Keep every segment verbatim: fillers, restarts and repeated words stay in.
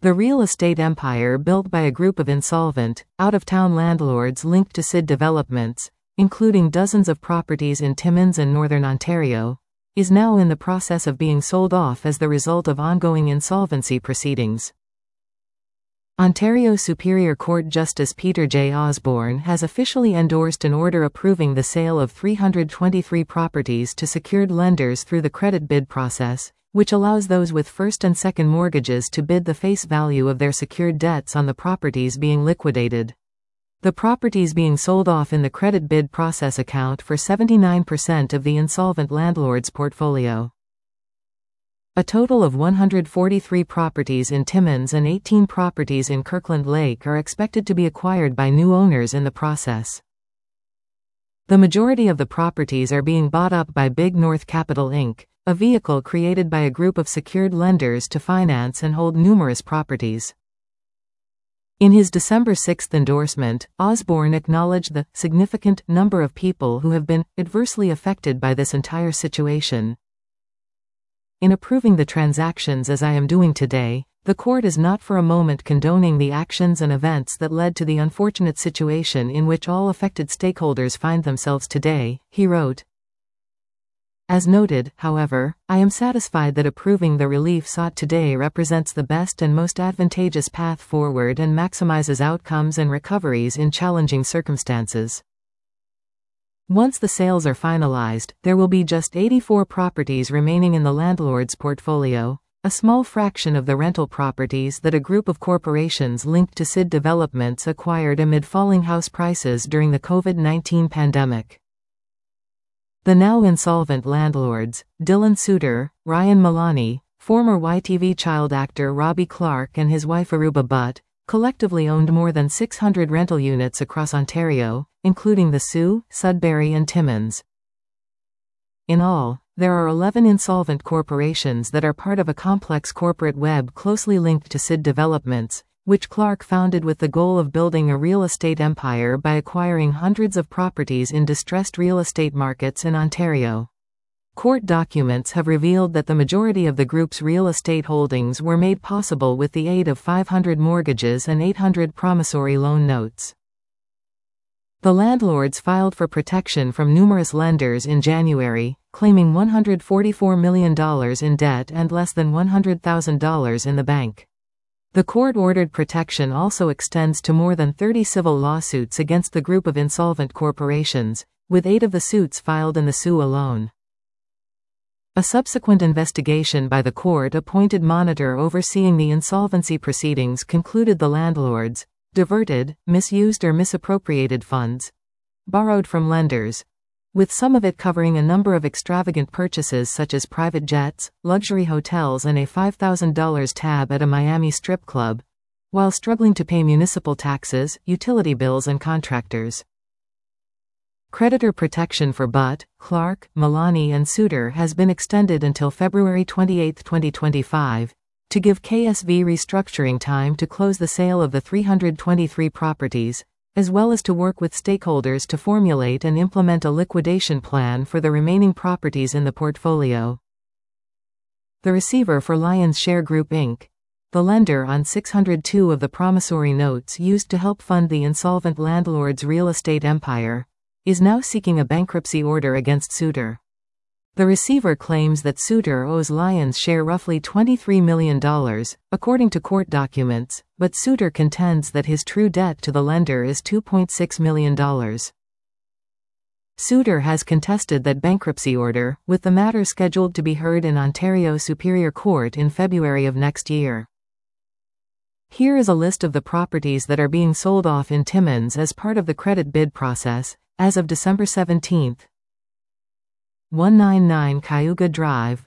The real estate empire built by a group of insolvent, out-of-town landlords linked to C I D developments, including dozens of properties in Timmins and Northern Ontario, is now in the process of being sold off as the result of ongoing insolvency proceedings. Ontario Superior Court Justice Peter J. Osborne has officially endorsed an order approving the sale of three hundred twenty-three properties to secured lenders through the credit bid process, which allows those with first and second mortgages to bid the face value of their secured debts on the properties being liquidated. The properties being sold off in the credit bid process account for seventy-nine percent of the insolvent landlord's portfolio. A total of one hundred forty-three properties in Timmins and eighteen properties in Kirkland Lake are expected to be acquired by new owners in the process. The majority of the properties are being bought up by Big North Capital Incorporated, a vehicle created by a group of secured lenders to finance and hold numerous properties. In his December sixth endorsement, Osborne acknowledged the significant number of people who have been adversely affected by this entire situation. In approving the transactions as I am doing today, the court is not for a moment condoning the actions and events that led to the unfortunate situation in which all affected stakeholders find themselves today, he wrote. As noted, however, I am satisfied that approving the relief sought today represents the best and most advantageous path forward and maximizes outcomes and recoveries in challenging circumstances. Once the sales are finalized, there will be just eighty-four properties remaining in the landlord's portfolio, a small fraction of the rental properties that a group of corporations linked to C I D developments acquired amid falling house prices during the COVID nineteen pandemic. The now insolvent landlords, Dylan Suter, Ryan Malani, former Y T V child actor Robbie Clark and his wife Aruba Butt, collectively owned more than six hundred rental units across Ontario, including the Soo, Sudbury and Timmins. In all, there are eleven insolvent corporations that are part of a complex corporate web closely linked to C I D developments, which Clark founded with the goal of building a real estate empire by acquiring hundreds of properties in distressed real estate markets in Ontario. Court documents have revealed that the majority of the group's real estate holdings were made possible with the aid of five hundred mortgages and eight hundred promissory loan notes. The landlords filed for protection from numerous lenders in January, claiming one hundred forty-four million dollars in debt and less than one hundred thousand dollars in the bank. The court-ordered protection also extends to more than thirty civil lawsuits against the group of insolvent corporations, with eight of the suits filed in the Soo alone. A subsequent investigation by the court-appointed monitor overseeing the insolvency proceedings concluded the landlords diverted, misused or misappropriated funds borrowed from lenders, with some of it covering a number of extravagant purchases such as private jets, luxury hotels and a five thousand dollar tab at a Miami strip club, while struggling to pay municipal taxes, utility bills and contractors. Creditor protection for Butt, Clark, Malani and Suter has been extended until February twenty-eighth, twenty twenty-five, to give K S V restructuring time to close the sale of the three hundred twenty-three properties, as well as to work with stakeholders to formulate and implement a liquidation plan for the remaining properties in the portfolio. The receiver for Lions Share Group Incorporated, the lender on six hundred two of the promissory notes used to help fund the insolvent landlord's real estate empire, is now seeking a bankruptcy order against Suter. The receiver claims that Suter owes Lions Share roughly twenty-three million dollars, according to court documents, but Suter contends that his true debt to the lender is two point six million dollars. Suter has contested that bankruptcy order, with the matter scheduled to be heard in Ontario Superior Court in February of next year. Here is a list of the properties that are being sold off in Timmins as part of the credit bid process, as of December seventeenth. one ninety-nine Cayuga Drive,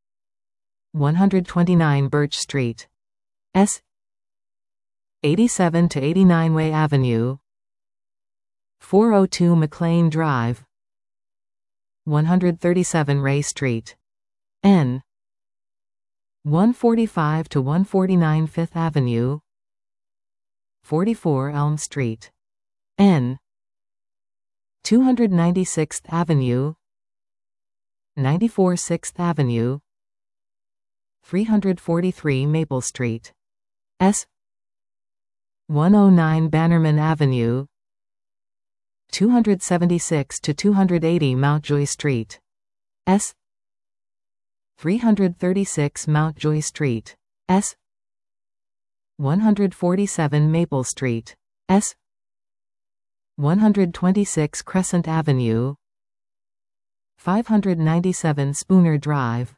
one twenty-nine Birch Street, S eighty-seven to eighty-nine Way Avenue, four oh two McLean Drive, one thirty-seven Ray Street, N one forty-five to one forty-nine Fifth Avenue, forty-four Elm Street, N two ninety-sixth Avenue, ninety-four Sixth Avenue, three forty-three Maple Street, S one oh nine Bannerman Avenue, two seventy-six to two eighty Mountjoy Street. S three thirty-six Mountjoy Street. S one forty-seven Maple Street. S one twenty-six Crescent Avenue, five ninety-seven Spooner Drive,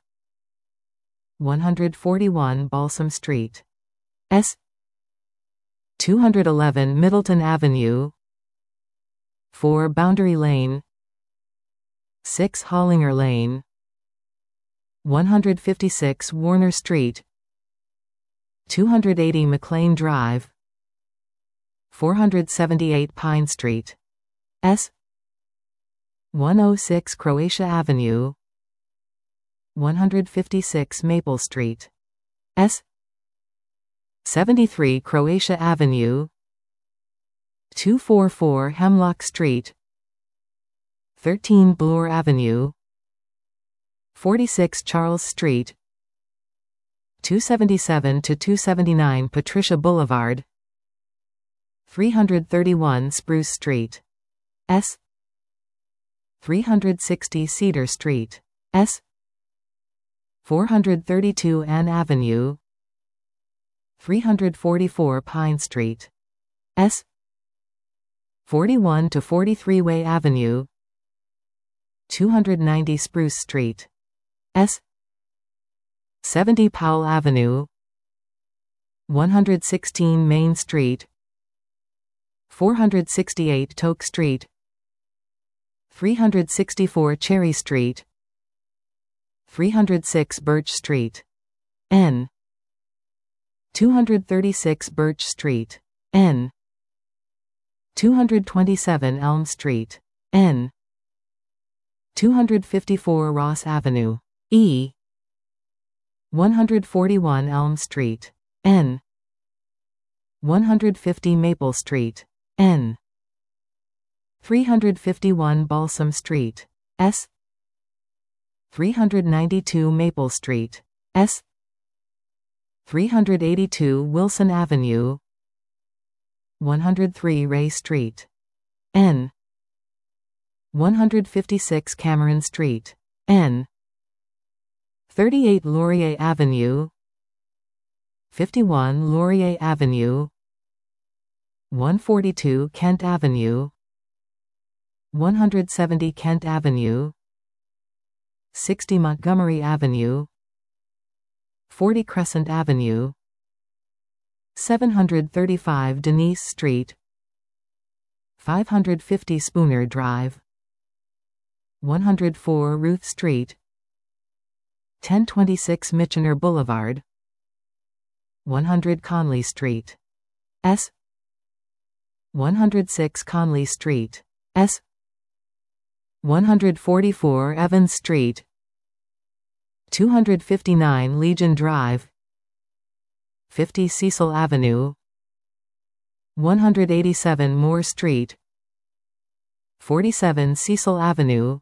one forty-one Balsam Street. S two eleven Middleton Avenue, four Boundary Lane, six Hollinger Lane, one fifty-six Warner Street, two eighty McLean Drive, four seventy-eight Pine Street. S one oh six Croatia Avenue, one fifty-six Maple Street. S seventy-three Croatia Avenue, two forty-four Hemlock Street, thirteen Bloor Avenue, forty-six Charles Street, two seventy-seven to two seventy-nine Patricia Boulevard, three thirty-one Spruce Street. S three sixty Cedar Street. S four thirty-two Ann Avenue, three forty-four Pine Street. S forty-one to forty-three Way Avenue, two ninety Spruce Street. S seventy Powell Avenue, one sixteen Main Street, four sixty-eight Toke Street, three sixty-four Cherry Street, three oh six Birch Street. N two thirty-six Birch Street. N two twenty-seven Elm Street. N two fifty-four Ross Avenue. E one forty-one Elm Street. N one fifty Maple Street. N three fifty-one Balsam Street. S three ninety-two Maple Street. S three eighty-two Wilson Avenue, one oh three Ray Street. N one fifty-six Cameron Street. N thirty-eight Laurier Avenue, fifty-one Laurier Avenue, one forty-two Kent Avenue, one seventy Kent Avenue, sixty Montgomery Avenue, forty Crescent Avenue, seven thirty-five Denise Street, five fifty Spooner Drive, one oh four Ruth Street, ten twenty-six Michener Boulevard, one hundred Conley Street. S one oh six Conley Street. S one forty-four Evans Street, two fifty-nine Legion Drive, fifty Cecil Avenue, one eighty-seven Moore Street, forty-seven Cecil Avenue,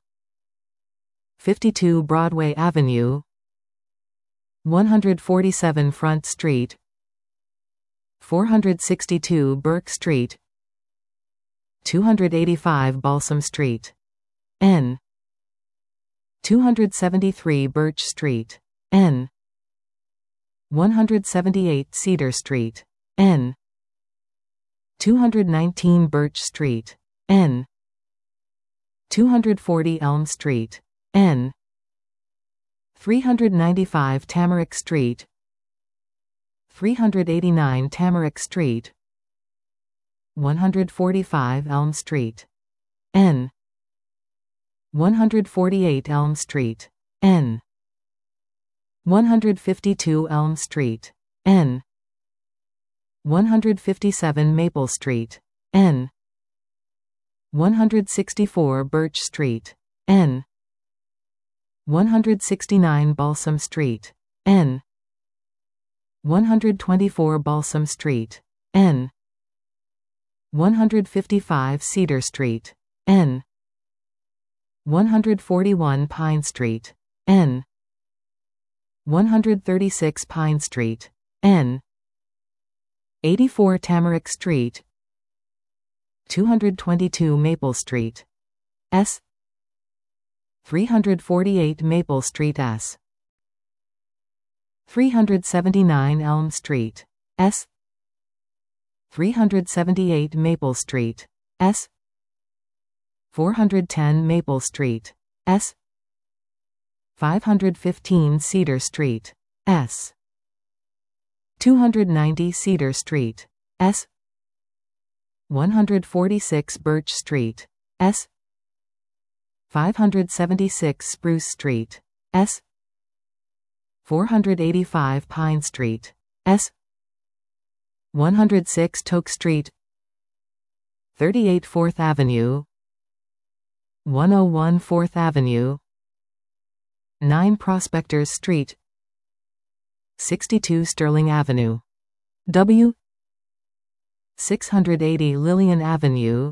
fifty-two Broadway Avenue, one forty-seven Front Street, four sixty-two Burke Street, two eighty-five Balsam Street. N two seventy-three Birch Street. N one seventy-eight Cedar Street. N two nineteen Birch Street. N two forty Elm Street. N three ninety-five Tamarack Street, three eighty-nine Tamarack Street, one forty-five Elm Street. N one forty-eight Elm Street. N one fifty-two Elm Street. N one fifty-seven Maple Street. N one sixty-four Birch Street. N one sixty-nine Balsam Street. N one twenty-four Balsam Street. N one fifty-five Cedar Street. N one forty-one Pine Street. N one thirty-six Pine Street. N eighty-four Tamarack Street, two hundred twenty-two Maple Street, S, three hundred forty-eight Maple Street S, three hundred seventy-nine Elm Street, S, three hundred seventy-eight Maple Street, S, four hundred ten Maple Street, S, five hundred fifteen Cedar Street, S, two hundred ninety Cedar Street, S, one hundred forty-six Birch Street, S, five hundred seventy-six Spruce Street, S, four hundred eighty-five Pine Street, S, one hundred six Toke Street, thirty-eight Fourth Avenue, one oh one Fourth Avenue, nine Prospectors Street, sixty-two Sterling Avenue, W, six hundred eighty Lillian Avenue,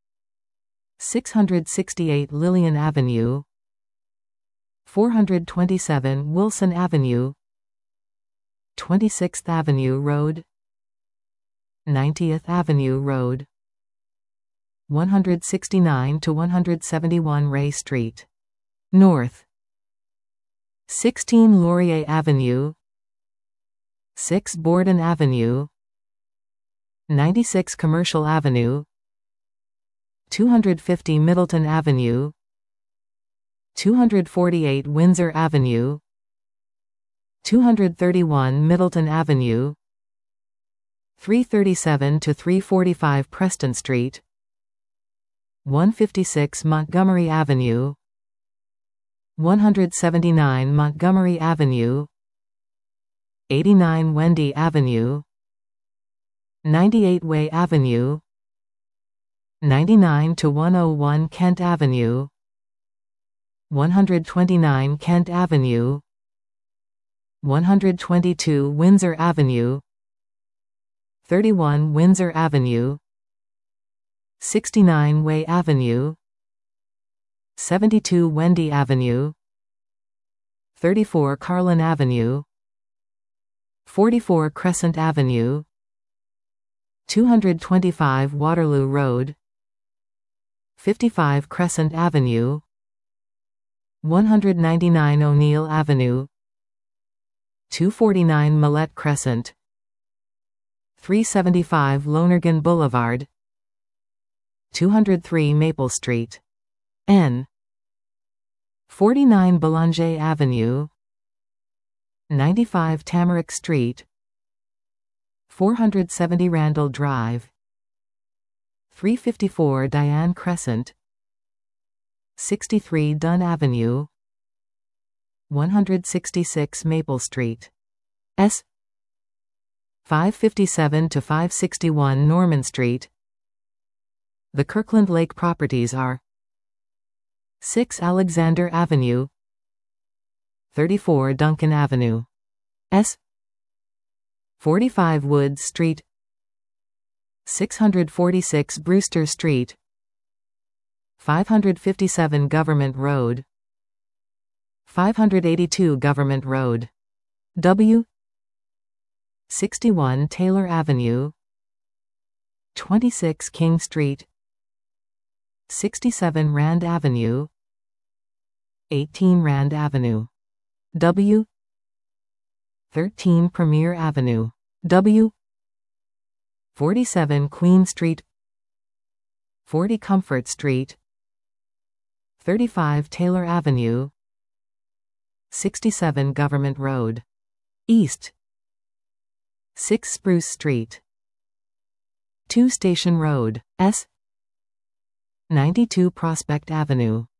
six hundred sixty-eight Lillian Avenue, four hundred twenty-seven Wilson Avenue, twenty-sixth Avenue Road, ninetieth Avenue Road, one hundred sixty-nine to one hundred seventy-one Ray Street, North, sixteen Laurier Avenue, six Borden Avenue, ninety-six Commercial Avenue, two hundred fifty Middleton Avenue, two hundred forty-eight Windsor Avenue, two hundred thirty-one Middleton Avenue, three thirty-seven to three forty-five Preston Street, one fifty-six Montgomery Avenue, one hundred seventy-nine Montgomery Avenue, eighty-nine Wendy Avenue, ninety-eight Way Avenue, ninety-nine to one oh one Kent Avenue, one hundred twenty-nine Kent Avenue, one hundred twenty-two Windsor Avenue, thirty-one Windsor Avenue, sixty-nine Way Avenue, seventy-two Wendy Avenue, thirty-four Carlin Avenue, forty-four Crescent Avenue, two hundred twenty-five Waterloo Road, fifty-five Crescent Avenue, one hundred ninety-nine O'Neill Avenue, two forty-nine Millette Crescent, three seventy-five Lonergan Boulevard, two hundred three Maple Street, N, forty-nine Boulanger Avenue, ninety-five Tamarack Street, four hundred seventy Randall Drive, three fifty-four Diane Crescent, sixty-three Dunn Avenue, one hundred sixty-six Maple Street, S, five fifty-seven to five sixty-one Norman Street. The Kirkland Lake properties are six Alexander Avenue, thirty-four Duncan Avenue, S, forty-five Woods Street, six hundred forty-six Brewster Street, five hundred fifty-seven Government Road, five hundred eighty-two Government Road, W, sixty-one Taylor Avenue, twenty-six King Street, sixty-seven Rand Avenue, eighteen Rand Avenue, W, thirteen Premier Avenue, W, forty-seven Queen Street, forty Comfort Street, thirty-five Taylor Avenue, sixty-seven Government Road, East, six Spruce Street, two Station Road, S, ninety-two Prospect Avenue,